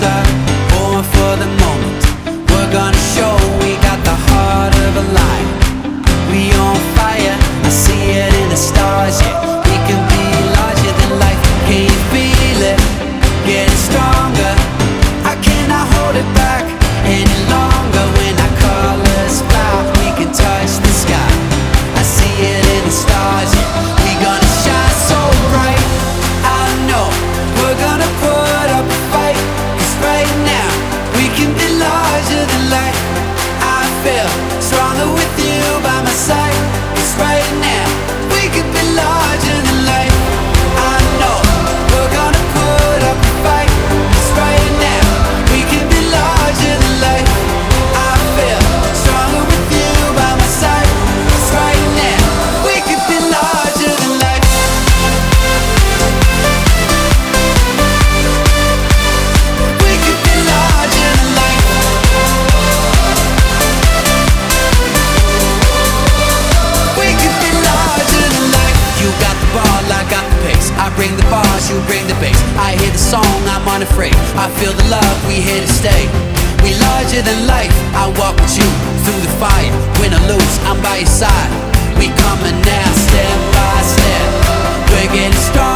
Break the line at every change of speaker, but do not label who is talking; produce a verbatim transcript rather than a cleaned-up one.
closer, born for the moment. We're gonna show we got the heart of a lion. We on fire, I see it in the stars, yeah. We can be larger than life, can you feel it? Getting stronger, I cannot hold it back any longer. When our colors fly, we can touch the sky. I see it in the stars, yeah. We gonna shine so bright. I know we're gonna put up a fight, 'cause right now we can be larger than life. I feel stronger with you by my side, 'cause right now we can be larger than life. I know we're gonna put up a fight, 'cause right now we can be larger than life. I feel stronger with you by my side, 'cause right now we can be larger than life. We could be larger than life. We could be larger than life. You got the ball, I got the pace. I bring the bars, you bring the bass. I hear the song, I'm unafraid. I feel the love, we here to stay. We larger than life. I walk with you through the fire. Win or lose, I'm by your side. We coming now, step by step. We're getting stronger.